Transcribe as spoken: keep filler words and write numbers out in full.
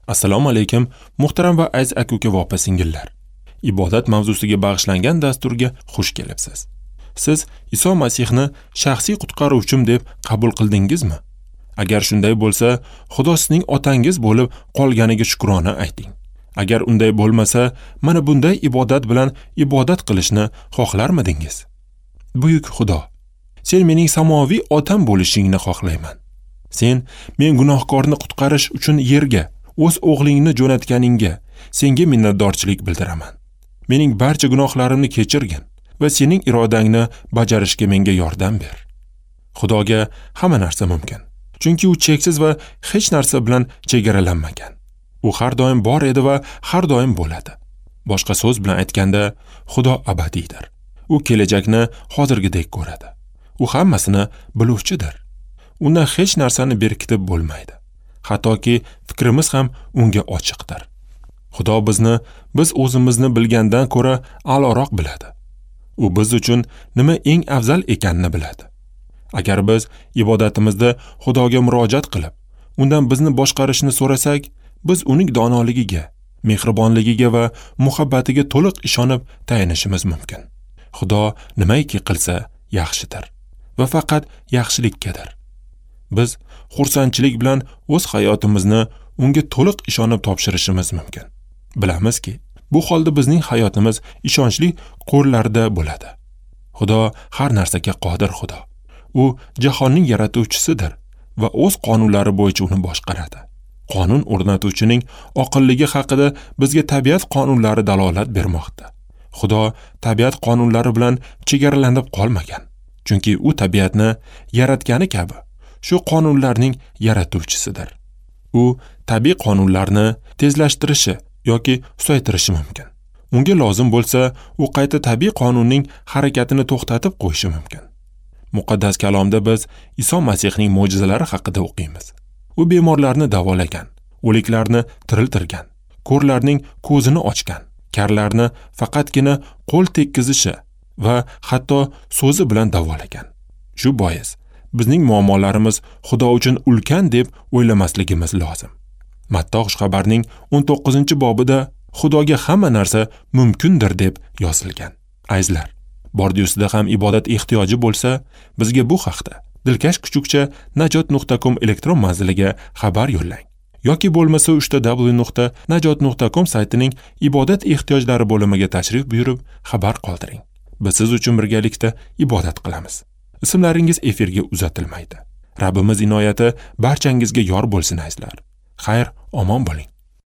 Assalomu alaykum, muhtaram va aziz aka-uka va opa-singillar. Ibodat mavzusiga bag'ishlangan dasturga xush kelibsiz. Siz Iso Masihni shaxsiy qutqaruvchim deb qabul qildingizmi? Agar shunday bo'lsa, Xudo sizning otangiz bo'lib qolganiga shukrona ayting. Agar unday bo'lmasa, mana bunday ibodat bilan ibodat qilishni xohlarmidingiz? Buyuk Xudo, sen mening samoviy otam bo'lishingni xohlayman. Sen men gunohkorni qutqarish uchun yerga o'z o'g'lingni jo'natganingga senga minnatdorchilik bildiraman. Mening barcha gunohlarimni kechirgin va sening irodangni bajarishga menga yordam ber. Xudoga hamma narsa mumkin. Chunki u cheksiz va hech narsa bilan chegaralanmagan. U har doim bor edi va har doim bo'ladi. Boshqa so'z bilan aytganda, Xudo abadiydir. U kelajakni hozirgidek ko'radi. U hammasini biluvchidir. Undan hech narsani berkitib bo'lmaydi. Hattoki fikrimiz ham unga ochiqdir. Xudo bizni biz o'zimizni bilgandan ko'ra a'loroq biladi. U biz uchun nima eng afzal ekanini biladi. Agar biz ibodatimizda Xudoga murojaat qilib, undan bizni boshqarishni so'rasak, biz uning donoligiga, mehribonligiga va muhabbatiga to'liq ishonib tayanishimiz mumkin. Xudo nimaiki qilsa yaxshidir va faqat yaxshilikkadir. Biz xursandchilik bilan o'z hayotimizni unga to'liq ishonib topshirishimiz mumkin. Bilamizki, bu holda bizning hayotimiz ishonchli qo'llarda bo'ladi. Xudo har narsaga qodir Xudo. U jahonning yaratuvchisidir va o'z qonunlari bo'yicha uni boshqaradi. Qonun o'rnatuvchining oqilligi haqida bizga tabiat qonunlari dalolat bermoqda. Xudo tabiat qonunlari bilan chegaralanib qolmagan. Chunki u tabiatni yaratgani kabi shu qonunlarning yaratuvchisidir. U tabiiy qonunlarni tezlashtirishi yoki susaytirishi mumkin. Unga lozim bo'lsa, u qayta tabiiy qonunning harakatini to'xtatib qo'yishi mumkin. Muqaddas kalomda biz Iso Masihning mo'jizalari haqida o'qiymiz. U bemorlarni davolagan, o'liklarni tiriltirgan, ko'rlarning ko'zini ochgan, karlarni faqatgina qo'l tekkizishi va hatto so'zi bilan davolagan. Shu bois bizning muammolarimiz Xudo uchun ulkan deb o'ylamasligimiz lozim. Mattol xabarning o'n to'qqizinchi bobida Xudoga hamma narsa mumkindir deb yozilgan. Azizlar, bordiyusida ham ibodat ehtiyoji bo'lsa, bizga bu haqda dilkash kuchukcha najot nuqta com elektron manziliga xabar yo'llang. Yoki bo'lmasa uchta w nuqta najot nuqta com saytining ibodat ehtiyojlari bo'limiga tashrif buyurib xabar qoldiring. Biz siz uchun birgalikda ibodat qilamiz. Ismlaringiz efirga uzatilmaydi. Rabbimiz inoyati barchangizga yor bo'lsin azizlar. Xayr, omon bo'ling.